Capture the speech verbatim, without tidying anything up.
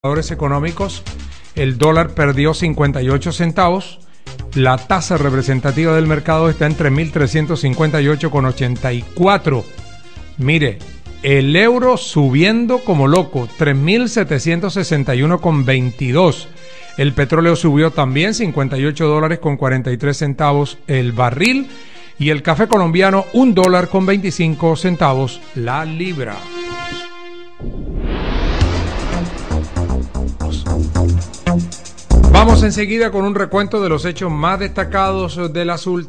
Indicadores económicos, el dólar perdió cincuenta y ocho centavos, la tasa representativa del mercado está en tres mil trescientos cincuenta y ocho con ochenta y cuatro. Mire, el euro subiendo como loco, tres mil setecientos sesenta y uno con veintidós. El petróleo subió también cincuenta y ocho dólares con cuarenta y tres centavos el barril, y el café colombiano un dólar con veinticinco centavos la libra. Vamos enseguida con un recuento de los hechos más destacados de las últimas